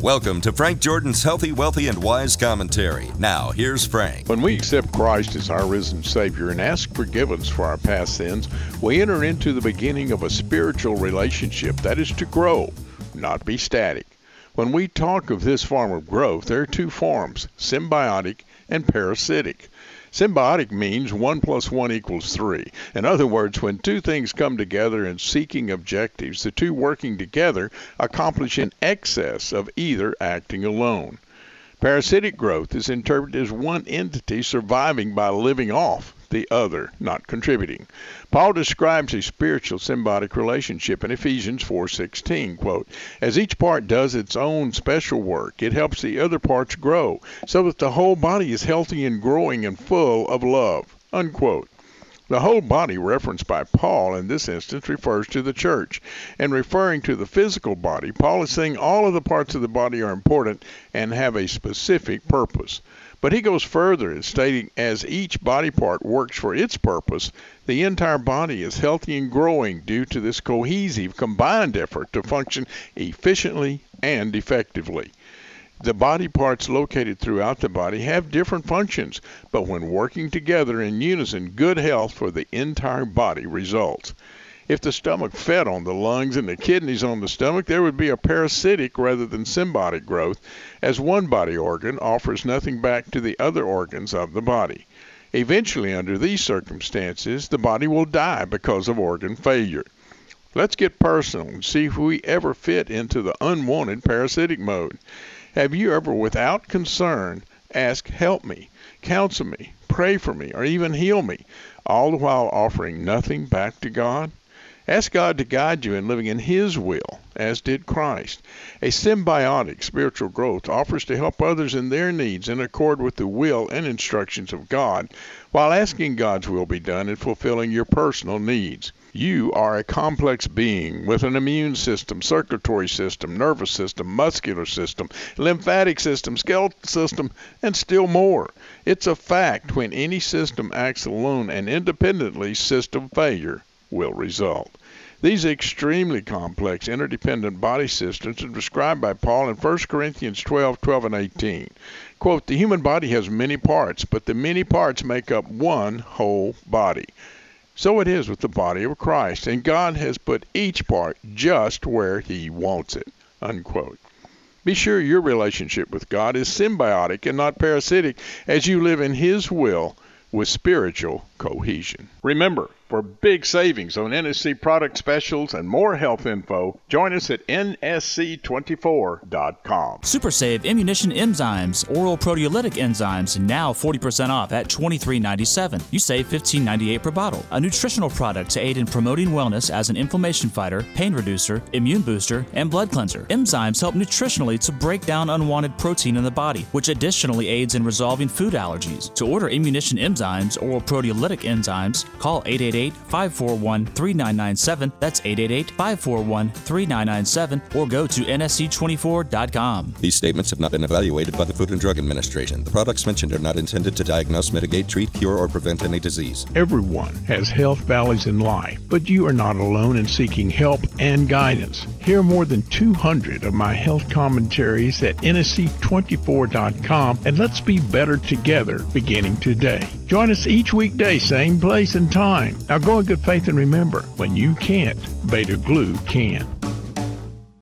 Welcome to Frank Jordan's Healthy, Wealthy, and Wise Commentary. Now, here's Frank. When we accept Christ as our risen Savior and ask forgiveness for our past sins, we enter into the beginning of a spiritual relationship that is to grow, not be static. When we talk of this form of growth, there are two forms, symbiotic and parasitic. Symbiotic means 1 + 1 = 3. In other words, when two things come together in seeking objectives, the two working together accomplish in excess of either acting alone. Parasitic growth is interpreted as one entity surviving by living off the other, not contributing. Paul describes a spiritual symbiotic relationship in Ephesians 4:16, quote, "As each part does its own special work, it helps the other parts grow, so that the whole body is healthy and growing and full of love," unquote. The whole body referenced by Paul in this instance refers to the church. And referring to the physical body, Paul is saying all of the parts of the body are important and have a specific purpose. But he goes further in stating as each body part works for its purpose, the entire body is healthy and growing due to this cohesive, combined effort to function efficiently and effectively. The body parts located throughout the body have different functions, but when working together in unison, good health for the entire body results. If the stomach fed on the lungs and the kidneys on the stomach, there would be a parasitic rather than symbiotic growth, as one body organ offers nothing back to the other organs of the body. Eventually, under these circumstances, the body will die because of organ failure. Let's get personal and see if we ever fit into the unwanted parasitic mode. Have you ever, without concern, asked, "Help me, counsel me, pray for me, or even heal me," all the while offering nothing back to God? Ask God to guide you in living in His will, as did Christ. A symbiotic spiritual growth offers to help others in their needs in accord with the will and instructions of God, while asking God's will be done in fulfilling your personal needs. You are a complex being with an immune system, circulatory system, nervous system, muscular system, lymphatic system, skeletal system, and still more. It's a fact when any system acts alone and independently, system failure will result. These extremely complex interdependent body systems are described by Paul in 1 Corinthians 12:12 and 18. Quote, "The human body has many parts, but the many parts make up one whole body. So it is with the body of Christ, and God has put each part just where He wants it," unquote. Be sure your relationship with God is symbiotic and not parasitic as you live in His will with spiritual cohesion. Remember, for big savings on NSC product specials and more health info, join us at nsc24.com. Super Save Immunition Enzymes, oral proteolytic enzymes, now 40% off at $23.97. You save $15.98 per bottle. A nutritional product to aid in promoting wellness as an inflammation fighter, pain reducer, immune booster, and blood cleanser. Enzymes help nutritionally to break down unwanted protein in the body, which additionally aids in resolving food allergies. To order Immunition Enzymes, oral proteolytic enzymes, call 888-541-3997. That's 888-541-3997, or go to nsc24.com. These statements have not been evaluated by the Food and Drug Administration. The products mentioned are not intended to diagnose, mitigate, treat, cure, or prevent any disease. Everyone has health valleys in life, but you are not alone in seeking help and guidance. Hear more than 200 of my health commentaries at nsc24.com, and let's be better together beginning today. Join us each weekday, same place and time. Now go in good faith and remember, when you can't, Beta Glue can.